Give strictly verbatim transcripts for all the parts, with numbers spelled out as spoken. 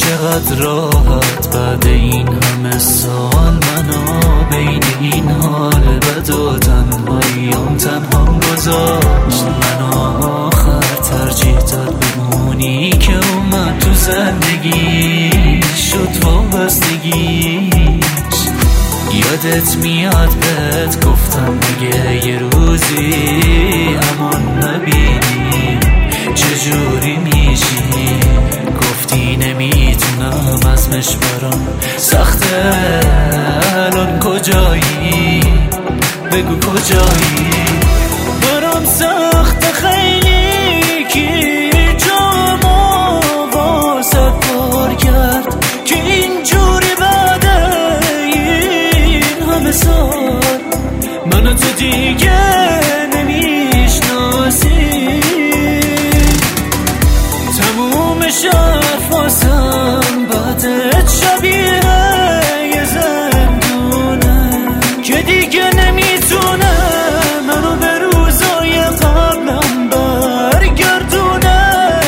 چقدر راحت بعد این همه سال منو بین این حال بد و تنهاییام تنهام گذاشت. منو آخر ترجیح داد بمونی که اومد تو زندگی شد وابستگی. یادت میاد بهت گفتم دیگه یه روزی امان نبینی چجوری میشی، گفتی نمیتونم ازمش برام سخته. الان کجایی بگو کجایی؟ برام سخته خیلی کی جامو واسه پر کرد که اینجوری بعد این همه سال منو تو دیگه نمیشناسی. تموم شرف واسم بعدت شبیه یه زندونه که دیگه نمیتونه منو به روزای قبلم برگردونه.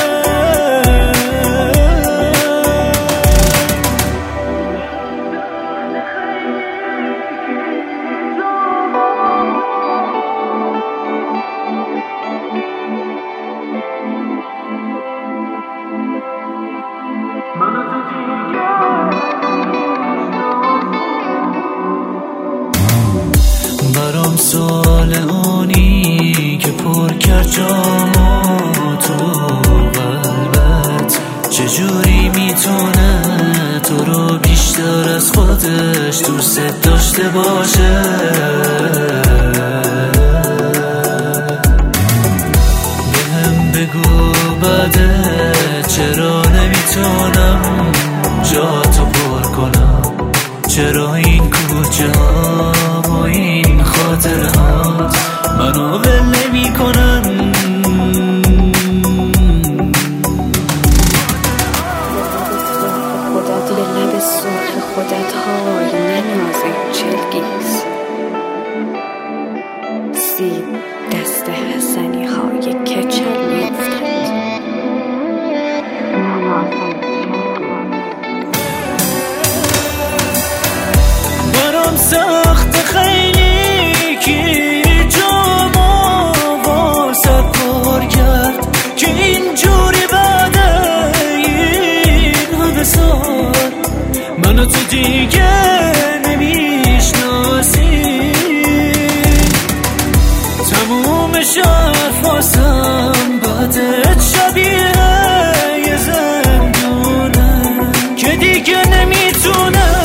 برام سوال اونی که پر کرد جامو تو قلبت چجوری میتونه تو رو بیشتر از خودش دوست داشته باشه. بهم بگو بعدت چرا نمیتونم جا تو پر کنم، چرا این کجا و این خاطرات منو ول نمی کنن. خودت به لب سرخ خودت های ننازه چلگیز سیب دست حسنی های کچل میفتند. برام سخت خیلی کی جامو واسه پر کرد که اینجوری بعد این همه سال منو تو دیگه نمیشناسی. تموم شرف واسم بعدت شبیه یه زندونه که دیگه نمیتونه